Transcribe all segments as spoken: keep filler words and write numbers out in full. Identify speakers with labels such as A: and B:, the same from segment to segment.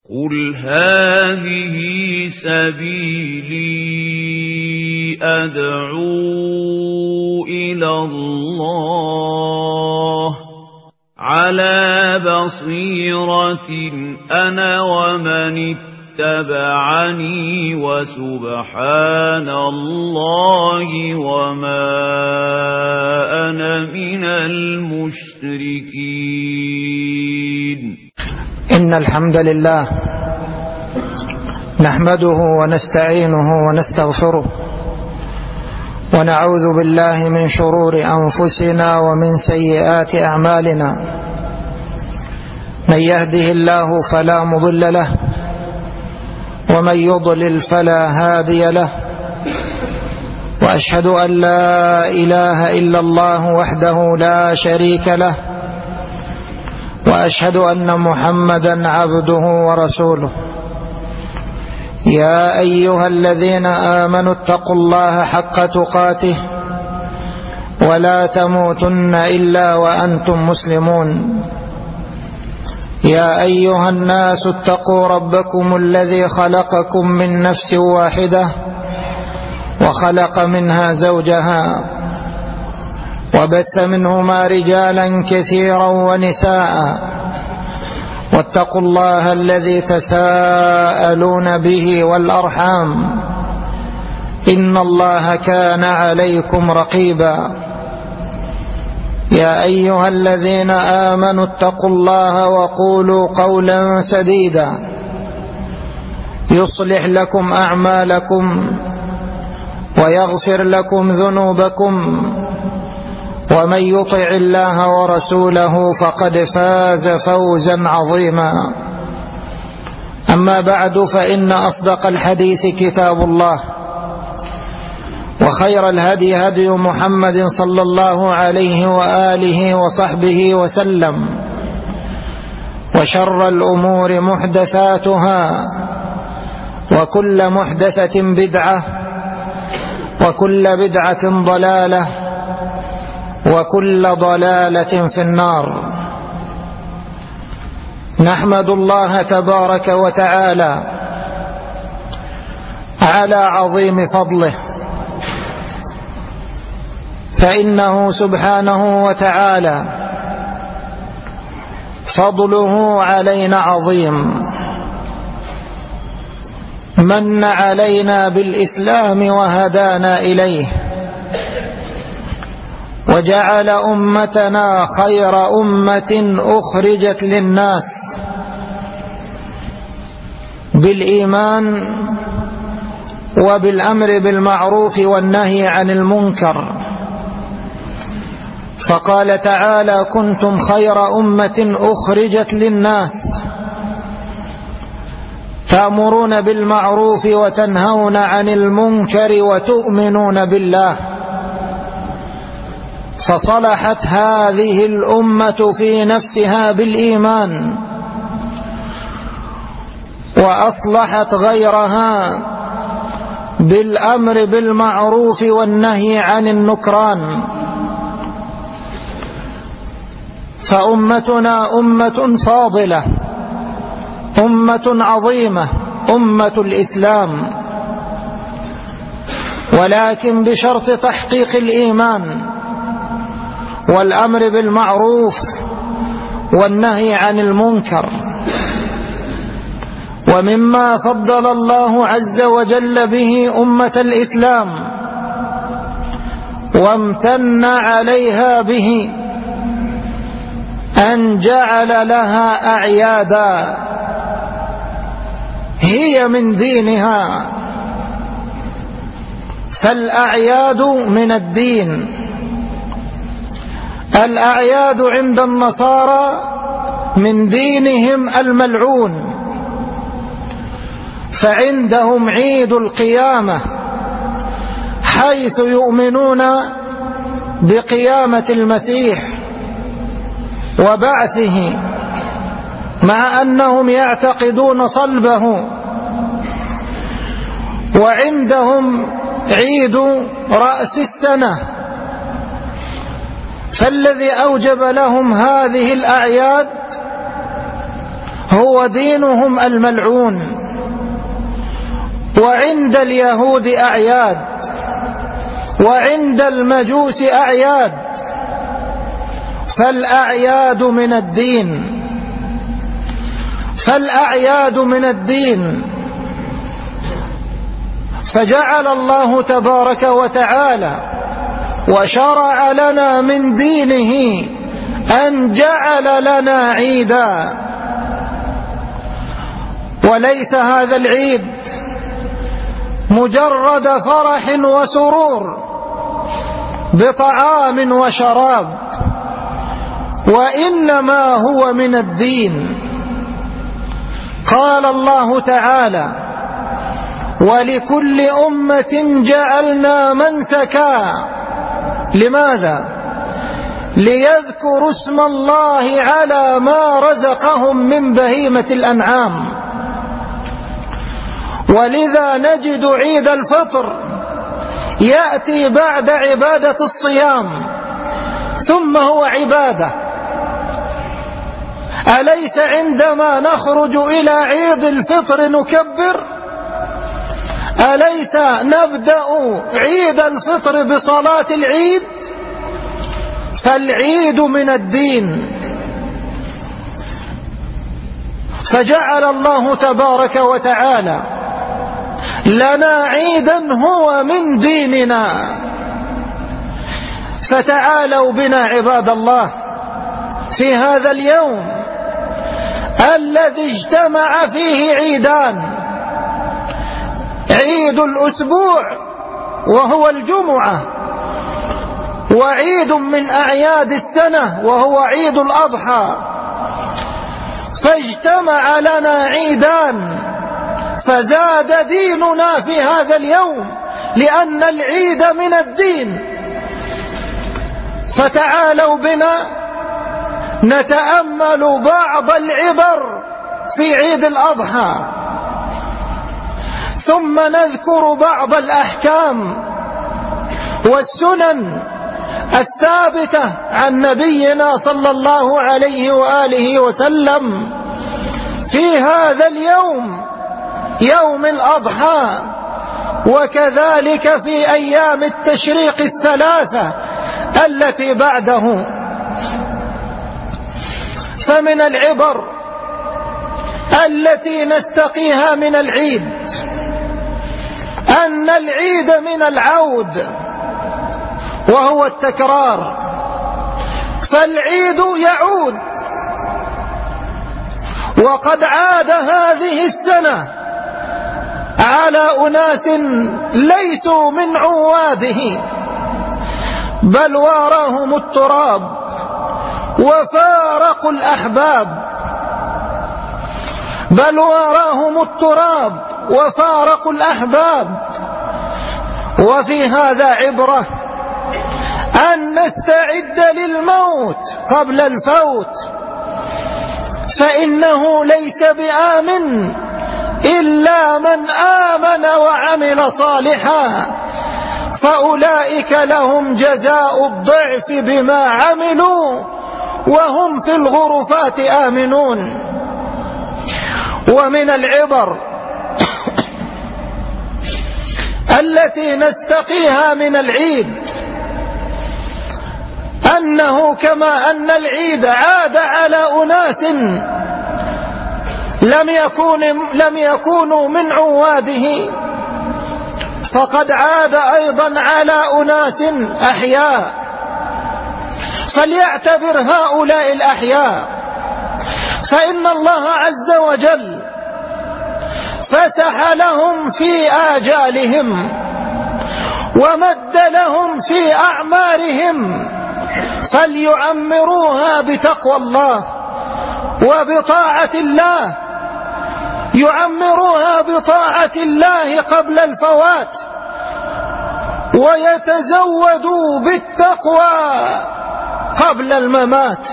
A: قل هذه سبيلي أدعو إلى الله على بصيرة أنا ومن اتبعني وسبحان الله وما أنا من المشركين.
B: إن الحمد لله نحمده ونستعينه ونستغفره ونعوذ بالله من شرور أنفسنا ومن سيئات أعمالنا. من يهده الله فلا مضل له ومن يضلل فلا هادي له، وأشهد أن لا إله إلا الله وحده لا شريك له، وأشهد أن محمدا عبده ورسوله. يا أيها الذين آمنوا اتقوا الله حق تقاته ولا تموتن إلا وأنتم مسلمون. يا أيها الناس اتقوا ربكم الذي خلقكم من نفس واحدة وخلق منها زوجها وبث منهما رجالا كثيرا ونساء، واتقوا الله الذي تساءلون به والأرحام إن الله كان عليكم رقيبا. يا أيها الذين آمنوا اتقوا الله وقولوا قولا سديدا يصلح لكم أعمالكم ويغفر لكم ذنوبكم، ومن يطع الله ورسوله فقد فاز فوزا عظيما. أما بعد، فإن أصدق الحديث كتاب الله، وخير الهدي هدي محمد صلى الله عليه وآله وصحبه وسلم، وشر الأمور محدثاتها، وكل محدثة بدعة، وكل بدعة ضلالة، وكل ضلالة في النار. نحمد الله تبارك وتعالى على عظيم فضله، فإنه سبحانه وتعالى فضله علينا عظيم. من علينا بالإسلام وهدانا إليه، وجعل أمتنا خير أمة أخرجت للناس بالإيمان وبالأمر بالمعروف والنهي عن المنكر. فقال تعالى: كنتم خير أمة أخرجت للناس تأمرون بالمعروف وتنهون عن المنكر وتؤمنون بالله. فصلحت هذه الأمة في نفسها بالإيمان، وأصلحت غيرها بالأمر بالمعروف والنهي عن النكران. فأمتنا أمة فاضلة، أمة عظيمة، أمة الإسلام، ولكن بشرط تحقيق الإيمان والأمر بالمعروف والنهي عن المنكر. ومما فضل الله عز وجل به أمة الإسلام وامتن عليها به أن جعل لها أعيادا هي من دينها. فالأعياد من الدين. الأعياد عند النصارى من دينهم الملعون، فعندهم عيد القيامة، حيث يؤمنون بقيامة المسيح وبعثه، مع أنهم يعتقدون صلبه. وعندهم عيد رأس السنة. فالذي أوجب لهم هذه الأعياد هو دينهم الملعون. وعند اليهود أعياد، وعند المجوس أعياد، فالأعياد من الدين، فالأعياد من الدين. فجعل الله تبارك وتعالى وشرع لنا من دينه أن جعل لنا عيدا. وليس هذا العيد مجرد فرح وسرور بطعام وشراب، وإنما هو من الدين. قال الله تعالى: ولكل أمة جعلنا منسكا. لماذا؟ ليذكروا اسم الله على ما رزقهم من بهيمة الأنعام. ولذا نجد عيد الفطر يأتي بعد عبادة الصيام، ثم هو عبادة. أليس عندما نخرج إلى عيد الفطر نكبر؟ أليس نبدأ عيد الفطر بصلاة العيد؟ فالعيد من الدين. فجعل الله تبارك وتعالى لنا عيدا هو من ديننا. فتعالوا بنا عباد الله في هذا اليوم الذي اجتمع فيه عيدان: عيد الأسبوع وهو الجمعة، وعيد من أعياد السنة وهو عيد الأضحى. فاجتمع لنا عيدان، فزاد ديننا في هذا اليوم، لأن العيد من الدين. فتعالوا بنا نتأمل بعض العبر في عيد الأضحى، ثم نذكر بعض الأحكام والسنن الثابتة عن نبينا صلى الله عليه وآله وسلم في هذا اليوم، يوم الأضحى، وكذلك في أيام التشريق الثلاثة التي بعده. فمن العبر التي نستقيها من العيد أن العيد من العود وهو التكرار. فالعيد يعود، وقد عاد هذه السنة على أناس ليسوا من عواده، بل واراهم التراب وفارقوا الأحباب، بل واراهم التراب وفارقوا الأحباب. وفي هذا عبرة أن نستعد للموت قبل الفوت، فإنه ليس بآمن إلا من آمن وعمل صالحا، فأولئك لهم جزاء الضعف بما عملوا وهم في الغرفات آمنون. ومن العبر التي نستقيها من العيد أنه كما أن العيد عاد على أناس لم يكون لم يكونوا من عواده، فقد عاد أيضا على أناس أحياء. فليعتبر هؤلاء الأحياء، فإن الله عز وجل فتح لهم في آجالهم ومد لهم في أعمارهم، فليعمروها بتقوى الله وبطاعة الله، يعمروها بطاعة الله قبل الفوات، ويتزودوا بالتقوى قبل الممات.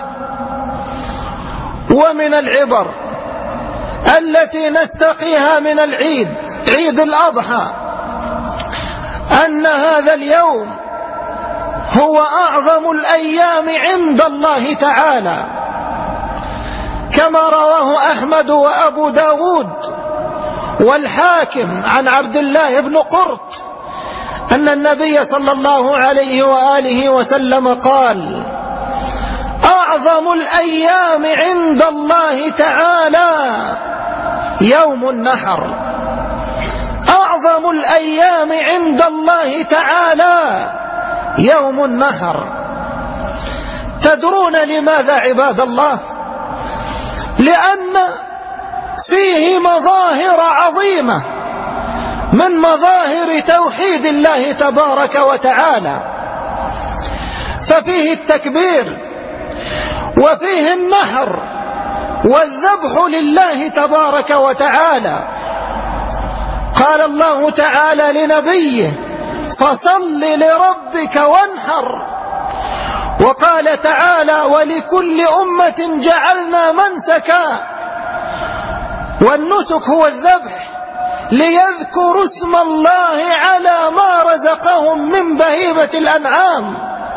B: ومن العبر التي نستقيها من العيد، عيد الأضحى، أن هذا اليوم هو أعظم الأيام عند الله تعالى، كما رواه أحمد وأبو داود والحاكم عن عبد الله بن قرط أن النبي صلى الله عليه وآله وسلم قال: أعظم الأيام عند الله تعالى يوم النحر. أعظم الأيام عند الله تعالى يوم النحر. تدرون لماذا عباد الله؟ لأن فيه مظاهر عظيمة من مظاهر توحيد الله تبارك وتعالى، ففيه التكبير وفيه النحر والذبح لله تبارك وتعالى. قال الله تعالى لنبيه: فصل لربك وانحر. وقال تعالى: ولكل أمة جعلنا منسكا. والنسك هو الذبح ليذكروا اسم الله على ما رزقهم من بهيمة الأنعام،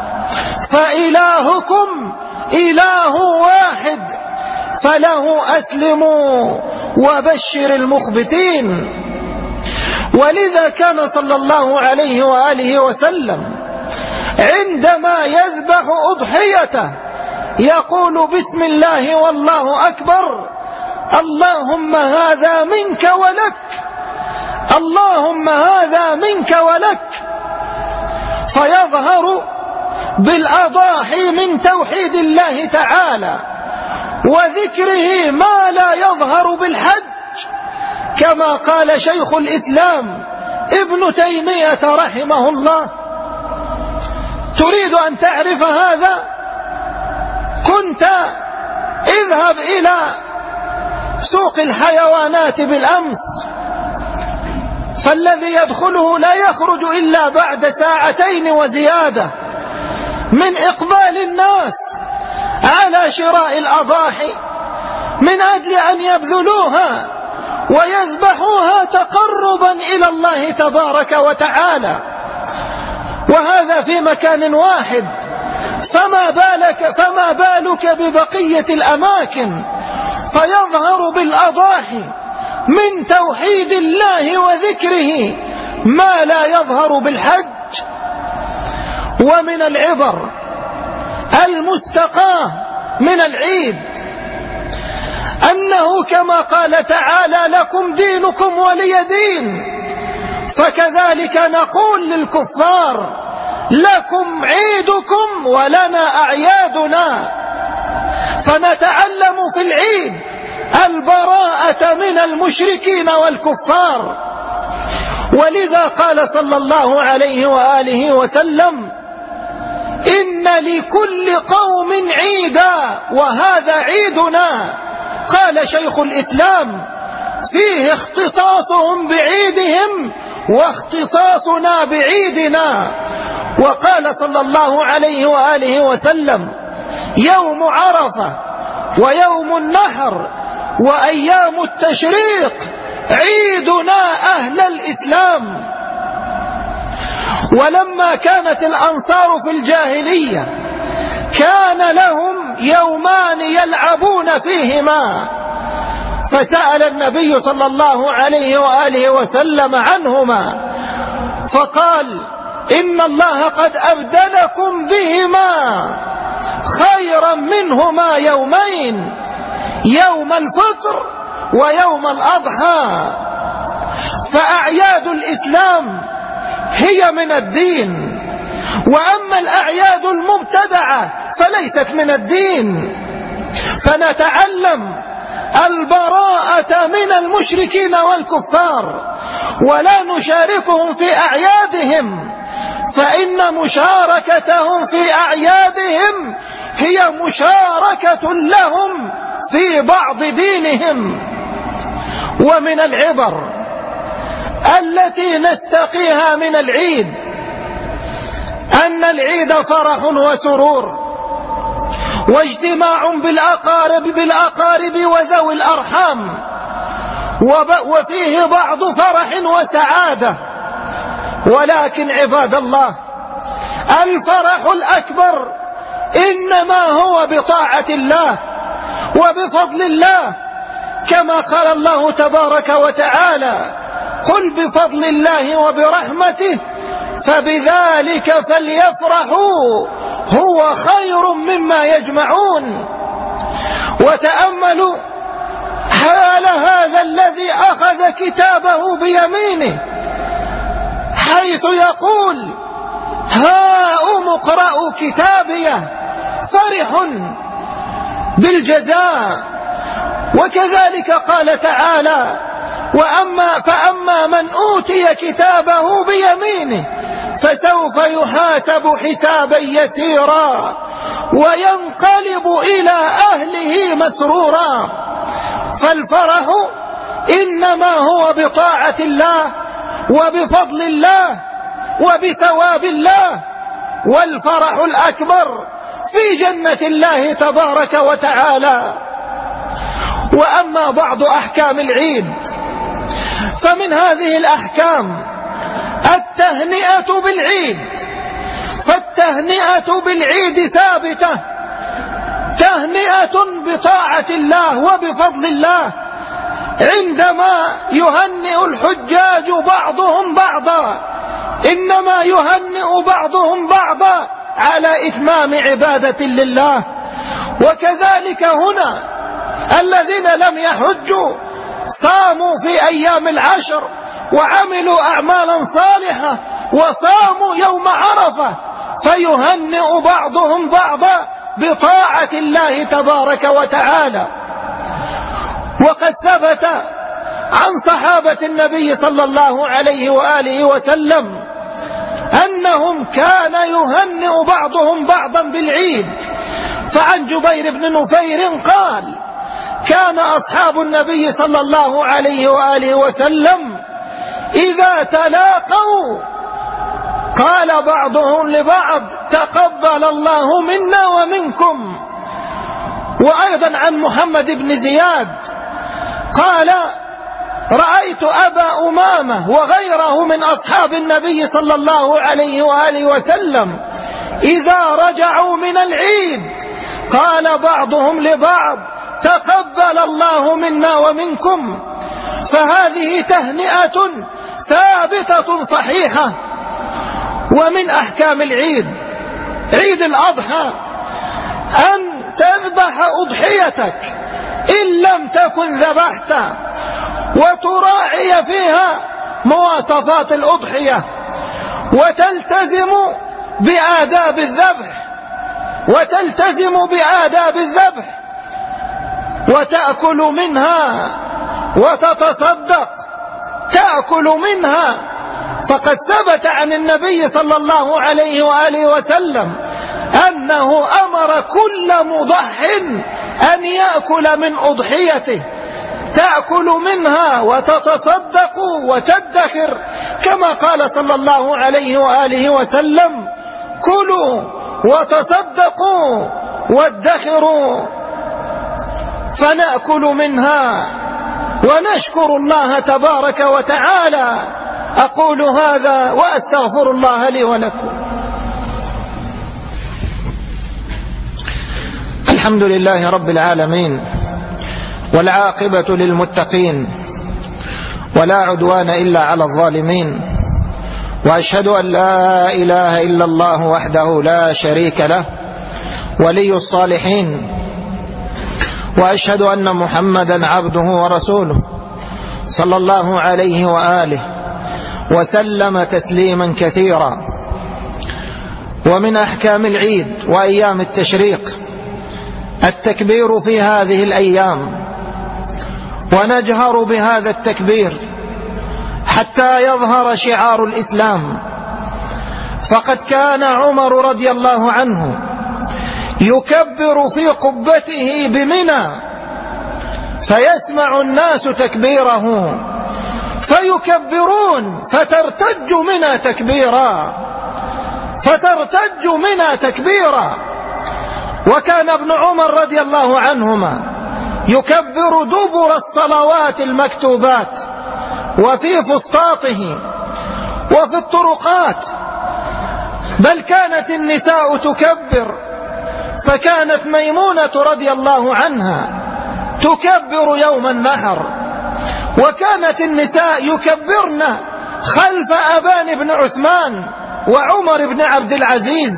B: فإلهكم إله واحد فله أسلموا وبشر المخبتين. ولذا كان صلى الله عليه وآله وسلم عندما يذبح أضحيته يقول: بسم الله والله أكبر، اللهم هذا منك ولك، اللهم هذا منك ولك. فيظهر بالأضاحي من توحيد الله تعالى وذكره ما لا يظهر بالحج، كما قال شيخ الإسلام ابن تيمية رحمه الله. تريد أن تعرف هذا؟ كنت اذهب إلى سوق الحيوانات بالأمس، فالذي يدخله لا يخرج إلا بعد ساعتين وزيادة من إقبال الناس على شراء الأضاحي من أجل أن يبذلوها ويذبحوها تقربا إلى الله تبارك وتعالى، وهذا في مكان واحد. فما بالك, فما بالك ببقية الأماكن؟ فيظهر بالأضاحي من توحيد الله وذكره ما لا يظهر بالحج. ومن العبر المستقاة من العيد أنه كما قال تعالى: لكم دينكم ولي دين، فكذلك نقول للكفار: لكم عيدكم ولنا أعيادنا. فنتعلم في العيد البراءة من المشركين والكفار. ولذا قال صلى الله عليه وآله وسلم: إن لكل قوم عيدا وهذا عيدنا. قال شيخ الإسلام: فيه اختصاصهم بعيدهم واختصاصنا بعيدنا. وقال صلى الله عليه وآله وسلم: يوم عرفة ويوم النحر وأيام التشريق عيدنا أهل الإسلام. ولما كانت الأنصار في الجاهلية كان لهم يومان يلعبون فيهما، فسأل النبي صلى الله عليه وآله وسلم عنهما فقال: إن الله قد أبدلكم بهما خيرا منهما يومين، يوم الفطر ويوم الأضحى. فأعياد الإسلام هي من الدين، وأما الأعياد المبتدعة فليست من الدين. فنتعلم البراءة من المشركين والكفار ولا نشاركهم في أعيادهم، فإن مشاركتهم في أعيادهم هي مشاركة لهم في بعض دينهم. ومن العبر التي نستقيها من العيد أن العيد فرح وسرور واجتماع بالأقارب بالأقارب وذوي الأرحام، وفيه بعض فرح وسعادة. ولكن عباد الله، الفرح الأكبر إنما هو بطاعة الله وبفضل الله، كما قال الله تبارك وتعالى: قل بفضل الله وبرحمته فبذلك فليفرحوا هو خير مما يجمعون. وتأملوا حال هذا الذي أخذ كتابه بيمينه، حيث يقول: هاؤم اقرءوا كتابيه، فرح بالجزاء. وكذلك قال تعالى: وأما فأما من أوتي كتابه بيمينه فسوف يحاسب حسابا يسيرا وينقلب إلى أهله مسرورا. فالفرح إنما هو بطاعة الله وبفضل الله وبثواب الله، والفرح الأكبر في جنة الله تبارك وتعالى. وأما بعض أحكام العيد، فمن هذه الأحكام التهنئة بالعيد. فالتهنئة بالعيد ثابتة، تهنئة بطاعة الله وبفضل الله، عندما يهنئ الحجاج بعضهم بعضا، إنما يهنئ بعضهم بعضا على إتمام عبادة لله. وكذلك هنا الذين لم يحجوا صاموا في أيام العشر وعملوا أعمالا صالحة وصاموا يوم عرفة، فيهنئ بعضهم بعضا بطاعة الله تبارك وتعالى. وقد ثبت عن صحابة النبي صلى الله عليه وآله وسلم أنهم كان يهنئ بعضهم بعضا بالعيد. فعن جبير بن نفير قال: كان أصحاب النبي صلى الله عليه وآله وسلم إذا تلاقوا قال بعضهم لبعض: تقبل الله منا ومنكم. وأيضا عن محمد بن زياد قال: رأيت أبا أمامة وغيره من أصحاب النبي صلى الله عليه وآله وسلم إذا رجعوا من العيد قال بعضهم لبعض: تقبل الله منا ومنكم. فهذه تهنئة ثابتة صحيحة. ومن أحكام العيد، عيد الأضحى، أن تذبح أضحيتك إن لم تكن ذبحت، وتراعي فيها مواصفات الأضحية، وتلتزم بآداب الذبح وتلتزم بآداب الذبح وتأكل منها وتتصدق، تأكل منها. فقد ثبت عن النبي صلى الله عليه وآله وسلم أنه أمر كل مضح أن يأكل من أضحيته، تأكل منها وتتصدق وتدخر، كما قال صلى الله عليه وآله وسلم: كلوا وتصدقوا وادخروا. فنأكل منها ونشكر الله تبارك وتعالى. أقول هذا وأستغفر الله لي ولكم. الحمد لله رب العالمين، والعاقبة للمتقين، ولا عدوان إلا على الظالمين. وأشهد أن لا إله إلا الله وحده لا شريك له ولي الصالحين، وأشهد أن محمدا عبده ورسوله صلى الله عليه وآله وسلم تسليما كثيرا. ومن أحكام العيد وأيام التشريق التكبير في هذه الأيام، ونجهر بهذا التكبير حتى يظهر شعار الإسلام. فقد كان عمر رضي الله عنه يكبر في قبته بمنى، فيسمع الناس تكبيره فيكبرون فترتج منى تكبيرا فترتج منى تكبيرا. وكان ابن عمر رضي الله عنهما يكبر دبر الصلوات المكتوبات وفي فسطاطه وفي الطرقات، بل كانت النساء تكبر. فكانت ميمونة رضي الله عنها تكبر يوم النحر، وكانت النساء يكبرن خلف أبان بن عثمان وعمر بن عبد العزيز.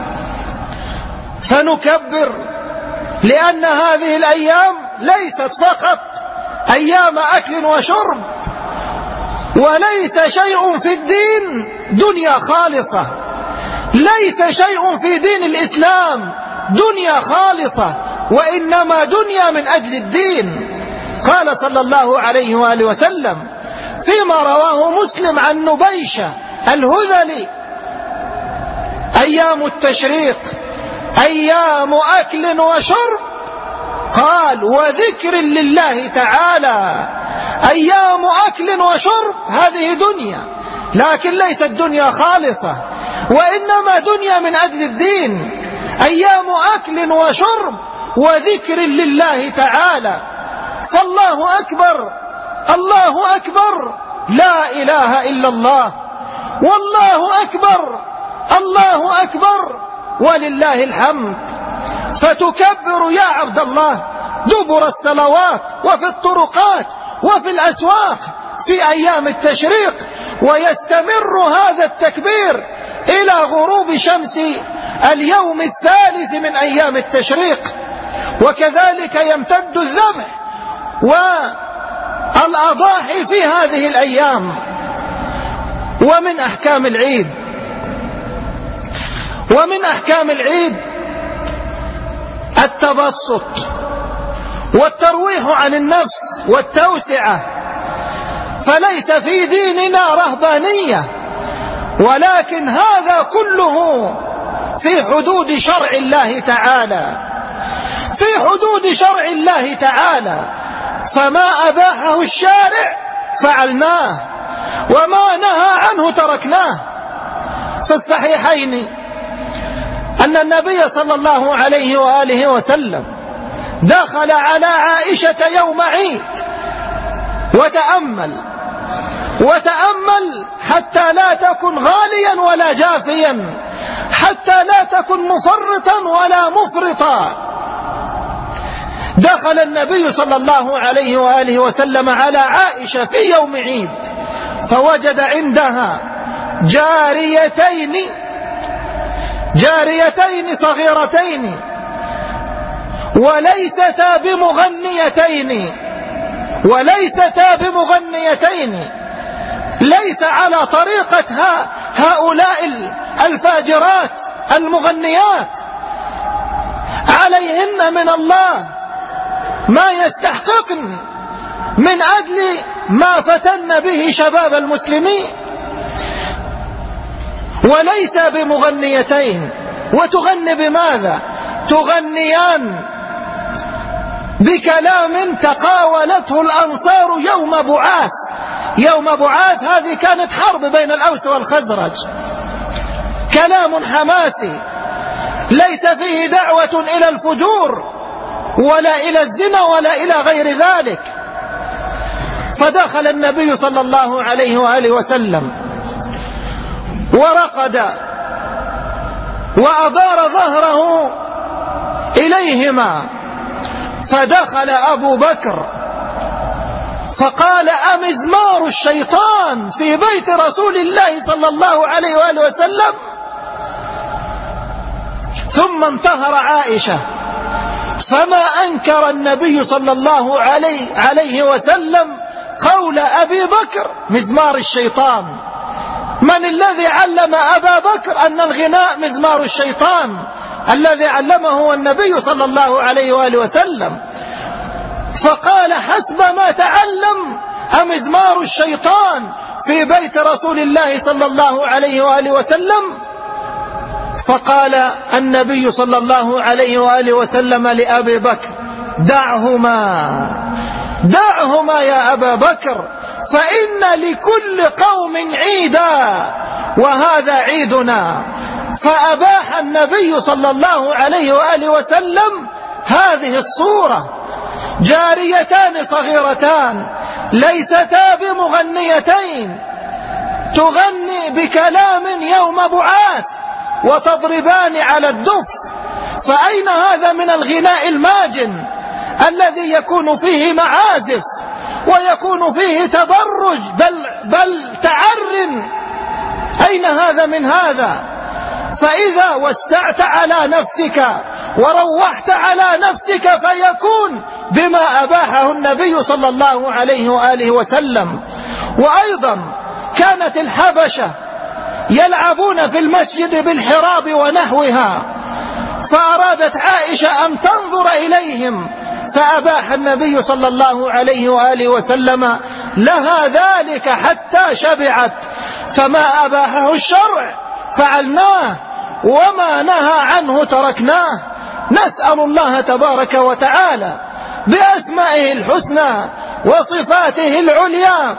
B: فنكبر لأن هذه الأيام ليست فقط أيام أكل وشرب، وليس شيء في الدين دنيا خالصة، ليس شيء في دين الإسلام دنيا خالصة، وإنما دنيا من أجل الدين. قال صلى الله عليه وآله وسلم فيما رواه مسلم عن نبيشة الهذلي: أيام التشريق أيام أكل وشرب، قال وذكر لله تعالى. أيام أكل وشرب هذه دنيا، لكن ليست دنيا خالصة، وإنما دنيا من أجل الدين. أيام أكل وشرب وذكر لله تعالى. فالله أكبر، الله أكبر، لا إله إلا الله، والله أكبر، الله أكبر، ولله الحمد. فتكبر يا عبد الله دبر الصلوات وفي الطرقات وفي الأسواق في أيام التشريق، ويستمر هذا التكبير إلى غروب شمس اليوم الثالث من أيام التشريق. وكذلك يمتد الذبح والأضاحي في هذه الأيام. ومن أحكام العيد ومن أحكام العيد التبسط والترويح عن النفس والتوسعة، فليس في ديننا رهبانية، ولكن هذا كله في حدود شرع الله تعالى، في حدود شرع الله تعالى. فما أباحه الشارع فعلناه، وما نهى عنه تركناه. في الصحيحين أن النبي صلى الله عليه وآله وسلم دخل على عائشة يوم عيد وتأمل وتأمل حتى لا تكن غاليا ولا جافيا، حتى لا تكن مفرطا ولا مفرطا. دخل النبي صلى الله عليه وآله وسلم على عائشة في يوم عيد، فوجد عندها جاريتين جاريتين صغيرتين، وليستا بمغنيتين وليستا بمغنيتين ليس على طريقة هؤلاء الفاجرات المغنيات، عليهن من الله ما يستحققن من أجل ما فتن به شباب المسلمين، وليس بمغنيتين. وتغني بماذا؟ تغنيان بكلام تقاولته الأنصار يوم بعاث. يوم بعاث هذه كانت حرب بين الأوس والخزرج، كلام حماسي ليس فيه دعوة إلى الفجور ولا إلى الزنا ولا إلى غير ذلك. فدخل النبي صلى الله عليه وآله وسلم ورقد وأدار ظهره إليهما، فدخل أبو بكر فقال أمزمار الشيطان في بيت رسول الله صلى الله عليه وآله وسلم. ثم انتهر عائشة، فما أنكر النبي صلى الله عليه, عليه وسلم قول أبي بكر مزمار الشيطان. من الذي علم أبا بكر أن الغناء مزمار الشيطان؟ الذي علمه هو النبي صلى الله عليه وآله وسلم. فقال حسب ما تعلم أمزمار الشيطان في بيت رسول الله صلى الله عليه وآله وسلم. فقال النبي صلى الله عليه وآله وسلم لأبي بكر دعهما دعهما يا أبا بكر، فإن لكل قوم عيدا وهذا عيدنا. فأباح النبي صلى الله عليه وآله وسلم هذه الصورة، جاريتان صغيرتان ليستا بمغنيتين تغني بكلام يوم بعاث وتضربان على الدف. فأين هذا من الغناء الماجن الذي يكون فيه معازف ويكون فيه تبرج بل, بل تعر، أين هذا من هذا؟ فإذا وسعت على نفسك وروحت على نفسك فيكون بما أباحه النبي صلى الله عليه وآله وسلم. وأيضا كانت الحبشة يلعبون في المسجد بالحراب ونحوها، فأرادت عائشة أن تنظر إليهم فأباح النبي صلى الله عليه وآله وسلم لها ذلك حتى شبعت. فما أباحه الشرع فعلناه وما نهى عنه تركناه. نسأل الله تبارك وتعالى بأسمائه الحسنى وصفاته العليا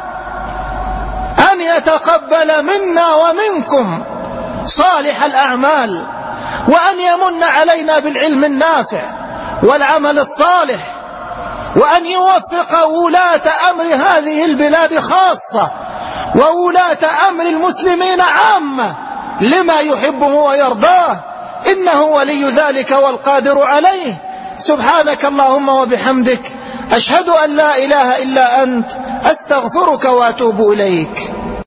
B: أن يتقبل منا ومنكم صالح الأعمال، وأن يمن علينا بالعلم النافع والعمل الصالح، وأن يوفق ولاة أمر هذه البلاد خاصة وولاة أمر المسلمين عامة لما يحبه ويرضاه، إنه ولي ذلك والقادر عليه. سبحانك اللهم وبحمدك، أشهد أن لا إله إلا أنت، أستغفرك وأتوب إليك.